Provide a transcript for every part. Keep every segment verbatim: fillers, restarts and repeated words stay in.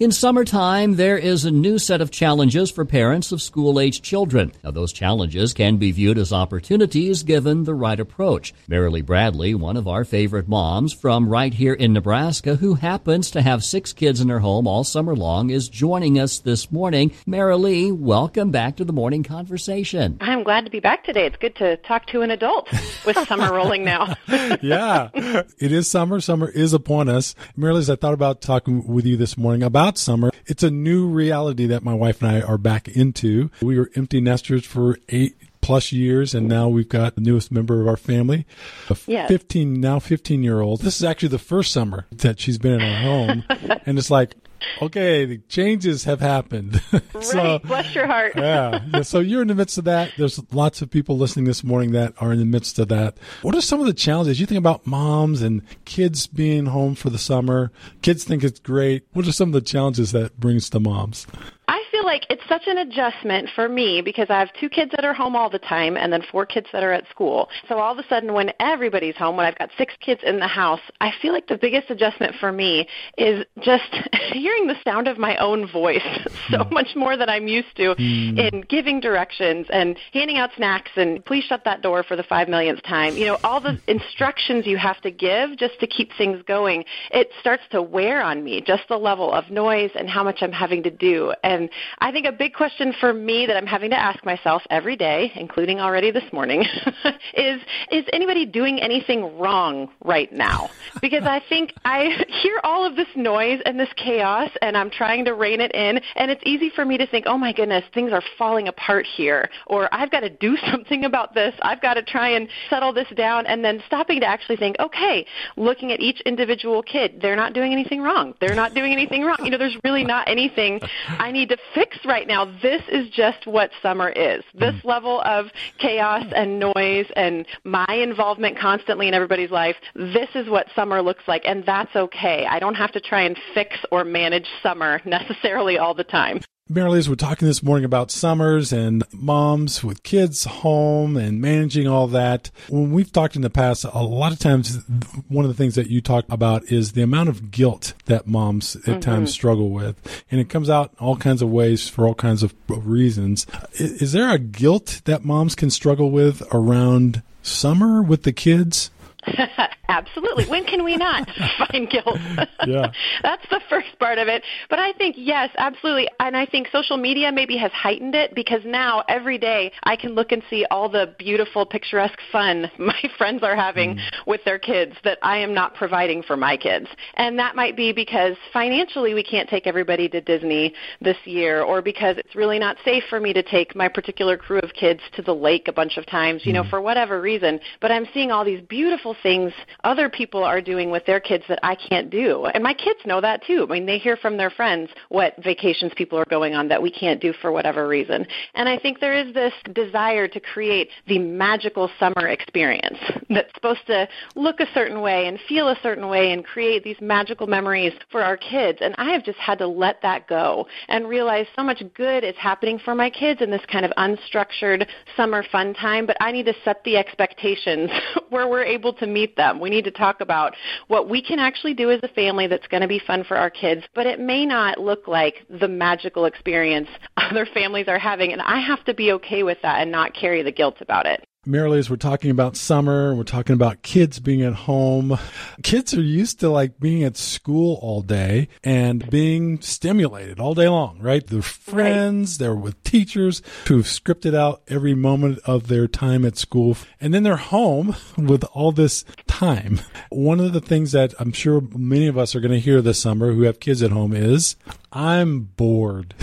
In summertime, there is a new set of challenges for parents of school-aged children. Now, those challenges can be viewed as opportunities given the right approach. Marilee Bradley, one of our favorite moms from right here in Nebraska, who happens to have six kids in her home all summer long, is joining us this morning. Marilee, welcome back to the Morning Conversation. I'm glad to be back today. It's good to talk to an adult with summer rolling now. Yeah, it is summer. Summer is upon us. Marilee, as I thought about talking with you this morning about summer, it's a new reality that my wife and I are back into. We were empty nesters for eight plus years, and now we've got the newest member of our family, a yes. fifteen, now fifteen-year-old. This is actually the first summer that she's been in our home, and it's like, okay, the changes have happened. Right, so, bless your heart. yeah. So you're in the midst of that. There's lots of people listening this morning that are in the midst of that. What are some of the challenges? You think about moms and kids being home for the summer. Kids think it's great. What are some of the challenges that brings to moms? I feel like it's such an adjustment for me because I have two kids that are home all the time and then four kids that are at school. So all of a sudden when everybody's home, when I've got six kids in the house, I feel like the biggest adjustment for me is just hearing the sound of my own voice so much more than I'm used to mm. in giving directions and handing out snacks and please shut that door for the five millionth time. You know, all the instructions you have to give just to keep things going, it starts to wear on me, just the level of noise and how much I'm having to do. And I think a big question for me that I'm having to ask myself every day, including already this morning, is, is anybody doing anything wrong right now? Because I think I hear all of this noise and this chaos, and I'm trying to rein it in, and it's easy for me to think, oh my goodness, things are falling apart here, or I've got to do something about this. I've got to try and settle this down, and then stopping to actually think, okay, looking at each individual kid, they're not doing anything wrong. They're not doing anything wrong. You know, there's really not anything I need to fix right now. This is just what summer is. This mm. level of chaos and noise and my involvement constantly in everybody's life, this is what summer looks like, and that's okay. I don't have to try and fix or manage summer necessarily all the time. Marilee, we're talking this morning about summers and moms with kids home and managing all that. When we've talked in the past, a lot of times one of the things that you talk about is the amount of guilt that moms at mm-hmm. times struggle with. And it comes out in all kinds of ways for all kinds of reasons. Is there a guilt that moms can struggle with around summer with the kids? Absolutely. When can we not find guilt? Yeah. That's the first part of it. But I think, yes, absolutely. And I think social media maybe has heightened it because now every day I can look and see all the beautiful, picturesque fun my friends are having mm. with their kids that I am not providing for my kids. And that might be because financially we can't take everybody to Disney this year, or because it's really not safe for me to take my particular crew of kids to the lake a bunch of times, you mm. know, for whatever reason. But I'm seeing all these beautiful things other people are doing with their kids that I can't do. And my kids know that too. I mean, they hear from their friends what vacations people are going on that we can't do for whatever reason. And I think there is this desire to create the magical summer experience that's supposed to look a certain way and feel a certain way and create these magical memories for our kids. And I have just had to let that go and realize so much good is happening for my kids in this kind of unstructured summer fun time, but I need to set the expectations where we're able to meet them. We need to talk about what we can actually do as a family that's going to be fun for our kids, but it may not look like the magical experience other families are having, and I have to be okay with that and not carry the guilt about it. Marilee, as we're talking about summer, we're talking about kids being at home. Kids are used to like being at school all day and being stimulated all day long, right? They're friends, right. They're with teachers who've scripted out every moment of their time at school. And then they're home with all this time. One of the things that I'm sure many of us are going to hear this summer who have kids at home is, I'm bored.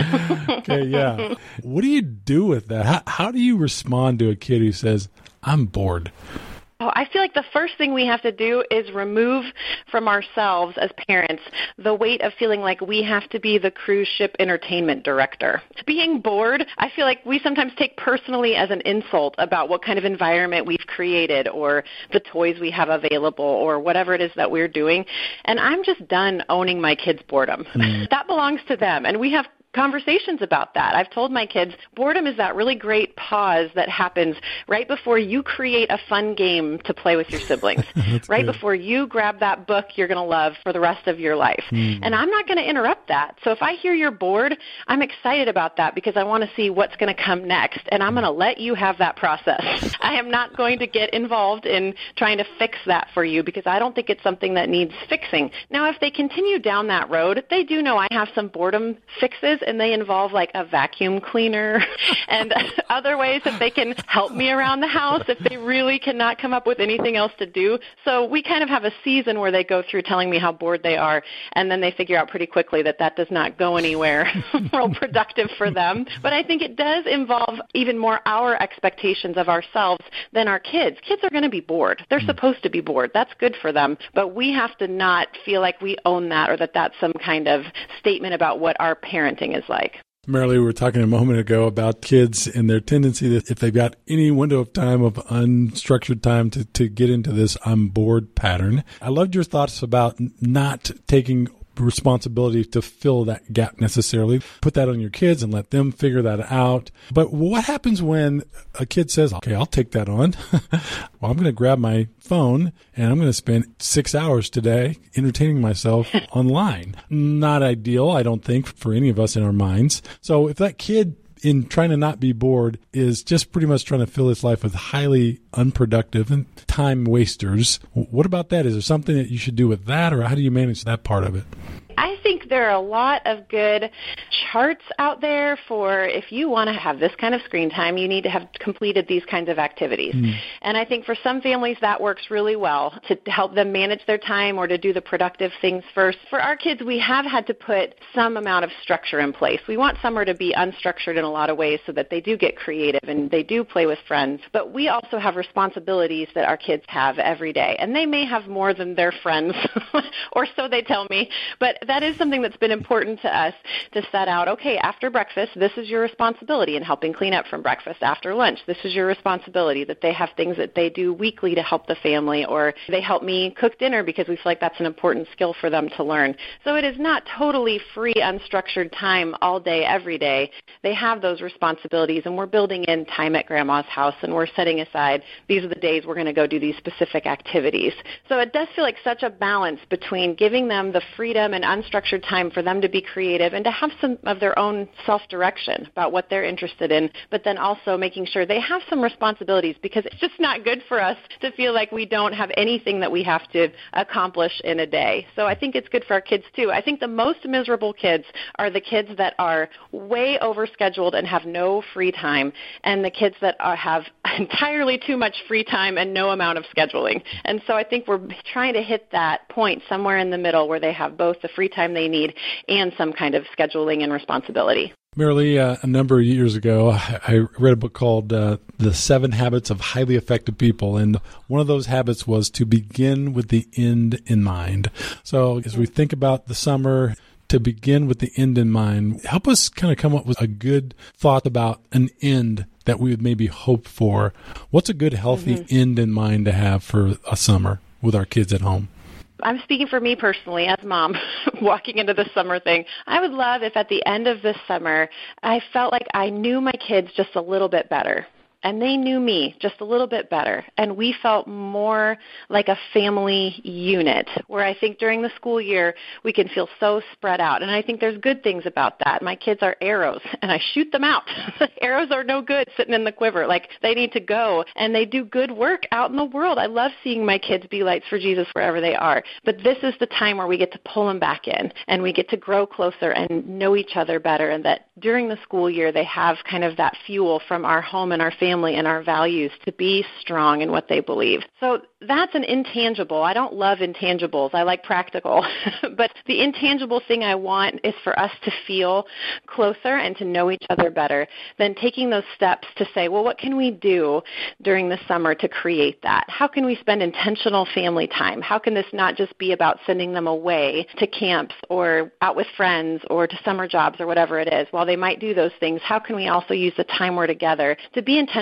Okay, yeah. What do you do with that? How, how do you respond to a kid who says, I'm bored? Oh, I feel like the first thing we have to do is remove from ourselves as parents the weight of feeling like we have to be the cruise ship entertainment director. Being bored, I feel like we sometimes take personally as an insult about what kind of environment we've created or the toys we have available or whatever it is that we're doing. And I'm just done owning my kids' boredom. Mm. That belongs to them. And we have conversations about that. I've told my kids, boredom is that really great pause that happens right before you create a fun game to play with your siblings, right good. before you grab that book you're going to love for the rest of your life. Mm. And I'm not going to interrupt that. So if I hear you're bored, I'm excited about that because I want to see what's going to come next, and I'm going to let you have that process. I am not going to get involved in trying to fix that for you because I don't think it's something that needs fixing. Now, if they continue down that road, they do know I have some boredom fixes, and they involve like a vacuum cleaner and other ways that they can help me around the house if they really cannot come up with anything else to do. So we kind of have a season where they go through telling me how bored they are, and then they figure out pretty quickly that that does not go anywhere real productive for them. But I think it does involve even more our expectations of ourselves than our kids. Kids are going to be bored. They're supposed to be bored. That's good for them. But we have to not feel like we own that or that that's some kind of statement about what our parenting is like. Marilee, we were talking a moment ago about kids and their tendency that if they've got any window of time of unstructured time to, to get into this I'm bored pattern. I loved your thoughts about not taking responsibility to fill that gap necessarily. Put that on your kids and let them figure that out. But what happens when a kid says, okay, I'll take that on. Well, I'm going to grab my phone and I'm going to spend six hours today entertaining myself online. Not ideal, I don't think, for any of us in our minds. So if that kid, in trying to not be bored, is just pretty much trying to fill his life with highly unproductive and time wasters, what about that? Is there something that you should do with that, or how do you manage that part of it? I think there are a lot of good charts out there for if you want to have this kind of screen time, you need to have completed these kinds of activities. Mm. And I think for some families that works really well to help them manage their time or to do the productive things first. For our kids, we have had to put some amount of structure in place. We want summer to be unstructured in a lot of ways so that they do get creative and they do play with friends. But we also have responsibilities that our kids have every day. And they may have more than their friends, or so they tell me. But that is something that's been important to us to set out, okay, after breakfast, this is your responsibility in helping clean up from breakfast. After lunch, this is your responsibility, that they have things that they do weekly to help the family, or they help me cook dinner because we feel like that's an important skill for them to learn. So it is not totally free, unstructured time all day, every day. They have those responsibilities, and we're building in time at Grandma's house, and we're setting aside, these are the days we're going to go do these specific activities. So it does feel like such a balance between giving them the freedom and unstructured time for them to be creative and to have some of their own self-direction about what they're interested in, but then also making sure they have some responsibilities, because it's just not good for us to feel like we don't have anything that we have to accomplish in a day. So I think it's good for our kids too. I think the most miserable kids are the kids that are way overscheduled and have no free time, and the kids that are, have entirely too much free time and no amount of scheduling. And so I think we're trying to hit that point somewhere in the middle where they have both the free time they need and some kind of scheduling and responsibility. Marilee, uh, a number of years ago, I, I read a book called uh, The Seven Habits of Highly Effective People, and one of those habits was to begin with the end in mind. So as we think about the summer, to begin with the end in mind, help us kind of come up with a good thought about an end that we would maybe hope for. What's a good, healthy mm-hmm. end in mind to have for a summer with our kids at home? I'm speaking for me personally as mom, walking into this summer thing. I would love if at the end of this summer, I felt like I knew my kids just a little bit better. And they knew me just a little bit better. And we felt more like a family unit, where I think during the school year, we can feel so spread out. And I think there's good things about that. My kids are arrows, and I shoot them out. Arrows are no good sitting in the quiver. Like, they need to go, and they do good work out in the world. I love seeing my kids be lights for Jesus wherever they are. But this is the time where we get to pull them back in, and we get to grow closer and know each other better, and that during the school year, they have kind of that fuel from our home and our family and our values to be strong in what they believe. So that's an intangible. I don't love intangibles. I like practical. But the intangible thing I want is for us to feel closer and to know each other better, then taking those steps to say, well, what can we do during the summer to create that? How can we spend intentional family time? How can this not just be about sending them away to camps or out with friends or to summer jobs or whatever it is? While they might do those things, how can we also use the time we're together to be intentional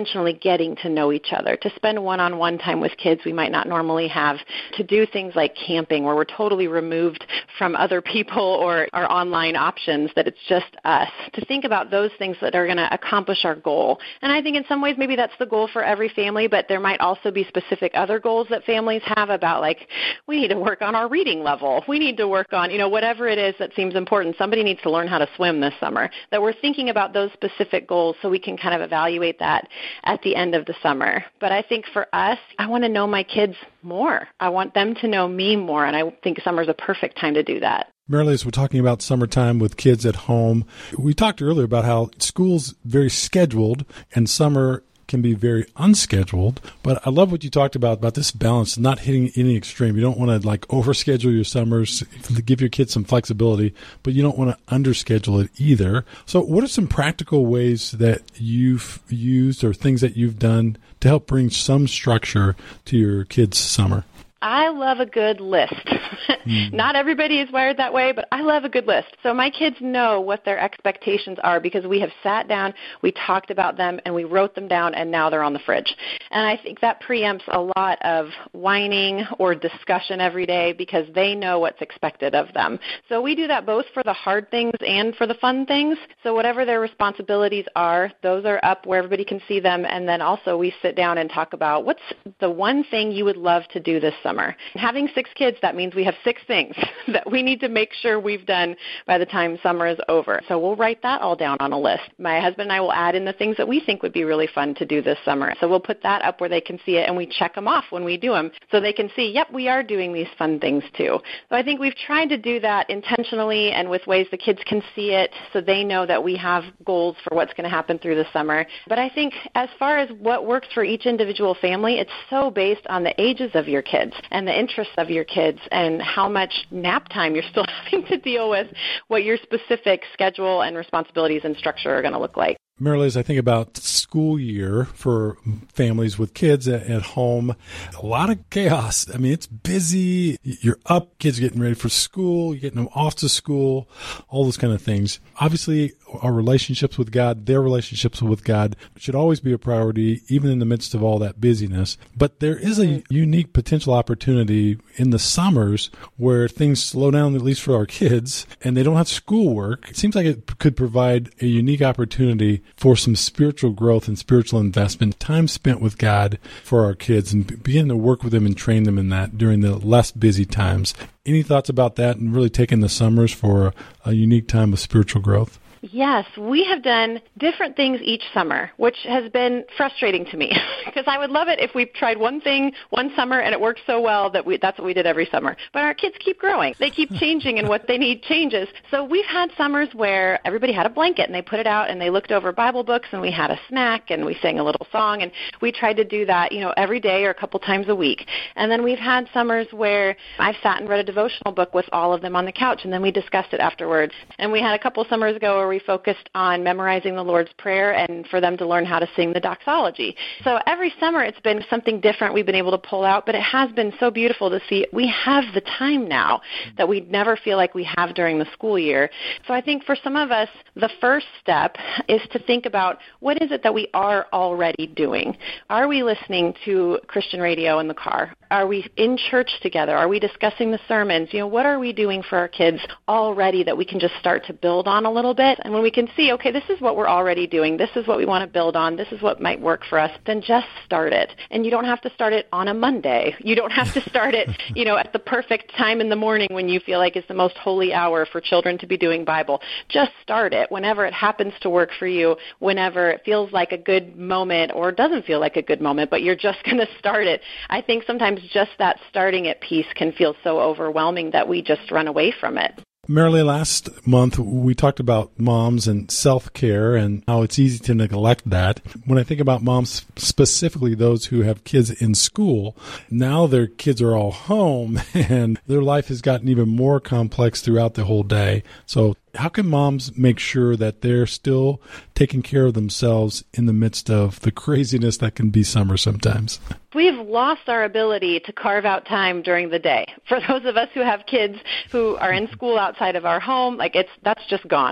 intentionally getting to know each other, to spend one-on-one time with kids we might not normally have, to do things like camping where we're totally removed from other people or our online options, that it's just us, to think about those things that are going to accomplish our goal. And I think in some ways maybe that's the goal for every family, but there might also be specific other goals that families have about, like, we need to work on our reading level. We need to work on, you know, whatever it is that seems important. Somebody needs to learn how to swim this summer. That we're thinking about those specific goals so we can kind of evaluate that at the end of the summer. But I think for us, I want to know my kids more. I want them to know me more, and I think summer's a perfect time to do that. Marilee, as we're talking about summertime with kids at home, we talked earlier about how school's very scheduled and summer can be very unscheduled. But I love what you talked about, about this balance, not hitting any extreme. You don't want to like overschedule your summers, give your kids some flexibility, but you don't want to underschedule it either. So what are some practical ways that you've used or things that you've done to help bring some structure to your kids' summer? I love a good list. Mm. Not everybody is wired that way, but I love a good list. So my kids know what their expectations are because we have sat down, we talked about them, and we wrote them down, and now they're on the fridge. And I think that preempts a lot of whining or discussion every day because they know what's expected of them. So we do that both for the hard things and for the fun things. So whatever their responsibilities are, those are up where everybody can see them. And then also we sit down and talk about what's the one thing you would love to do this summer. Summer. Having six kids, that means we have six things that we need to make sure we've done by the time summer is over. So we'll write that all down on a list. My husband and I will add in the things that we think would be really fun to do this summer. So we'll put that up where they can see it, and we check them off when we do them so they can see, yep, we are doing these fun things too. So I think we've tried to do that intentionally and with ways the kids can see it so they know that we have goals for what's going to happen through the summer. But I think as far as what works for each individual family, it's so based on the ages of your kids and the interests of your kids and how much nap time you're still having to deal with, what your specific schedule and responsibilities and structure are going to look like. Marilee, as I think about school year for families with kids at, at home, a lot of chaos. I mean, it's busy. You're up, kids getting ready for school, you're getting them off to school, all those kind of things. Obviously, our relationships with God, their relationships with God should always be a priority, even in the midst of all that busyness. But there is a unique potential opportunity in the summers where things slow down, at least for our kids, and they don't have schoolwork. It seems like it could provide a unique opportunity for some spiritual growth and spiritual investment, time spent with God for our kids, and begin to work with them and train them in that during the less busy times. Any thoughts about that and really taking the summers for a unique time of spiritual growth? Yes, we have done different things each summer, which has been frustrating to me because I would love it if we tried one thing one summer and it worked so well that we, that's what we did every summer. But our kids keep growing. They keep changing and what they need changes. So we've had summers where everybody had a blanket and they put it out and they looked over Bible books and we had a snack and we sang a little song, and we tried to do that, you know, every day or a couple times a week. And then we've had summers where I've sat and read a devotional book with all of them on the couch, and then we discussed it afterwards. And we had a couple summers ago where we focused on memorizing the Lord's Prayer and for them to learn how to sing the doxology. So every summer it's been something different we've been able to pull out, but it has been so beautiful to see we have the time now that we never feel like we have during the school year. So I think for some of us, the first step is to think about what is it that we are already doing. Are we listening to Christian radio in the car? Are we in church together? Are we discussing the sermons? You know, what are we doing for our kids already that we can just start to build on a little bit? And when we can see, okay, this is what we're already doing, this is what we want to build on, this is what might work for us, then just start it. And you don't have to start it on a Monday. You don't have to start it, you know, at the perfect time in the morning when you feel like it's the most holy hour for children to be doing Bible. Just start it whenever it happens to work for you, whenever it feels like a good moment or doesn't feel like a good moment, but you're just going to start it. I think sometimes just that starting it piece can feel so overwhelming that we just run away from it. Marilee, last month we talked about moms and self-care and how it's easy to neglect that. When I think about moms, specifically those who have kids in school, now their kids are all home and their life has gotten even more complex throughout the whole day. So how can moms make sure that they're still taking care of themselves in the midst of the craziness that can be summer sometimes? We've lost our ability to carve out time during the day. For those of us who have kids who are in school outside of our home, like it's that's just gone.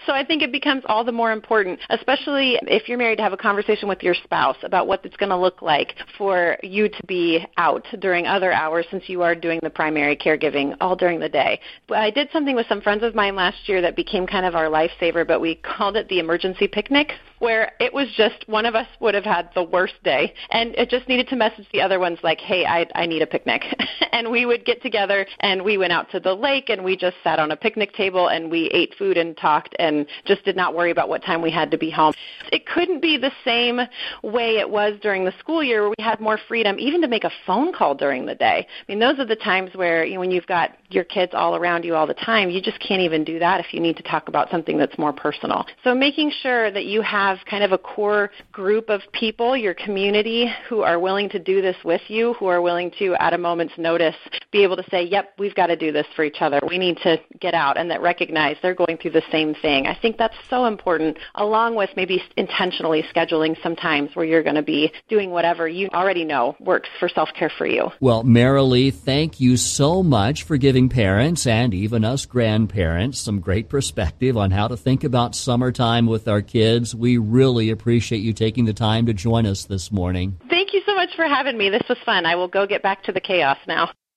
So I think it becomes all the more important, especially if you're married, to have a conversation with your spouse about what it's going to look like for you to be out during other hours, since you are doing the primary caregiving all during the day. But I did something with some friends of mine last year that became kind of our lifesaver, but we called it the emergency picnic, where it was just one of us would have had the worst day, and it just needed to message the other ones like, hey, I, I need a picnic. And we would get together, and we went out to the lake, and we just sat on a picnic table, and we ate food and talked and just did not worry about what time we had to be home. It couldn't be the same way it was during the school year, where we had more freedom even to make a phone call during the day. I mean, those are the times where, you know, when you've got your kids all around you all the time, you just can't even do that if you need to talk about something that's more personal. So making sure that you have kind of a core group of people, your community, who are willing to do this with you, who are willing to, at a moment's notice, be able to say, yep, we've got to do this for each other. We need to get out, and that recognize they're going through the same thing. I think that's so important, along with maybe intentionally scheduling some times where you're going to be doing whatever you already know works for self-care for you. Well, Marilee, thank you so much for giving parents and even us grandparents some great perspective on how to think about summertime with our kids. We really appreciate you taking the time to join us this morning. Thank you so much for having me. This was fun. I will go get back to the chaos now.